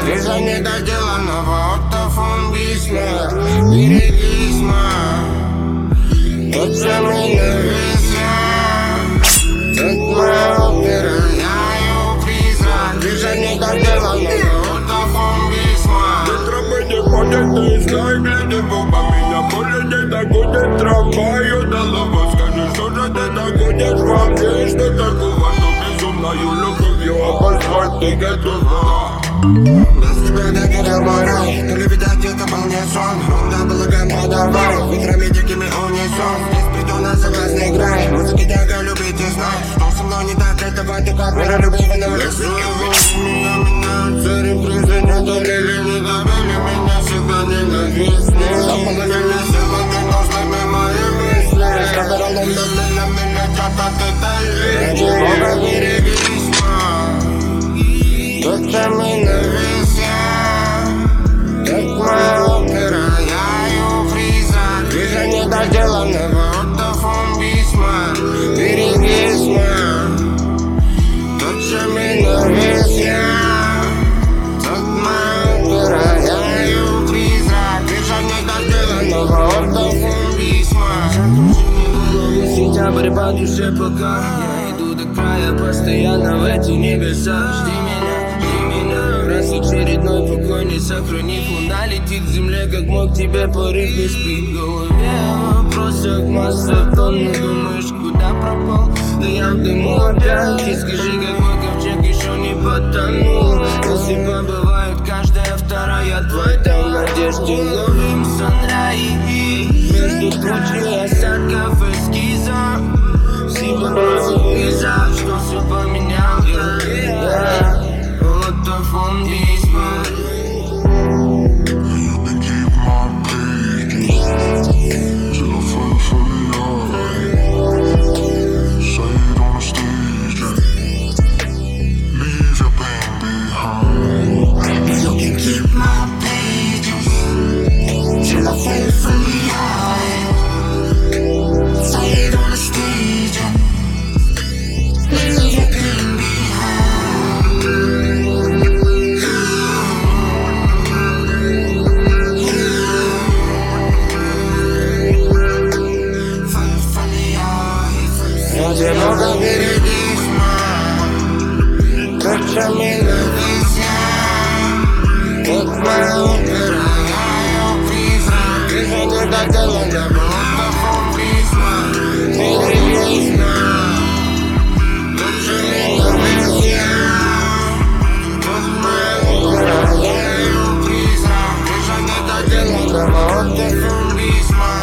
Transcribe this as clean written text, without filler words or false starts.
Вижу недоделанного ортофон-бисма. Берегись, тот самый навесья. Тут моя опера, я ее призрак. Вижу недоделанного ортофон-бисма. Ветрами не ходят, ты знай, глядя в оба меня болит. Это гудит трамвай, удалого. Скажи, что же ты находишь во мне? Что такого, что безумною любовью обозвать ты готова? Без тебя докидал мой рай. То ли, видать, это был не сон. Да, полагаем, подорвал. Ветрами дикими унисон. Здесь придуман согласный край. Музыки тяга любить и знать, что со мной не так, этого ты как миролюбивый лесу. Меня меняются репризы, не долили, не добили меня всегда ненавистны. Заполонили сегодня нужными мои мысли. С которым давлено меня чата ты даешь. Бога берегись, тот самый навесья. Тут моя опера, я ее призрак. Вижу недоделанного ортофон-бисма. Берегись, тот самый навесья. Тут моя опера, я ее призрак. Вижу недоделанного ортофон-бисма. Сентябрь по душе пока я иду до края, постоянно в эти небеса. Жди меня, раз очередной покой не сохранив. Луна летит к земле, как мог тебе порыв. Не спит в голове вопросов масса тонн. Думаешь, куда пропал? Да я в дыму опять. И скажи, какой ковчег еще не потонул. Если побывает каждая вторая твоя, там в надежде ловим санрай. Между тучей осадков эскизов из-за что все поменял. Ортофон-бисма. You can keep my pages till I fall for you. Say it on the stage, leave your pain behind. You can keep my pages till I fall for you. Say it on the stage, leave your pain behind. Ради Бога берегись, тот самый навесья. Тут моя опера, я ее призрак. Вижу недоделанного ортофон-бисма. Берегись, тот самый навесья. Тут моя опера, я ее призрак. Вижу недоделанного ортофон-бисма.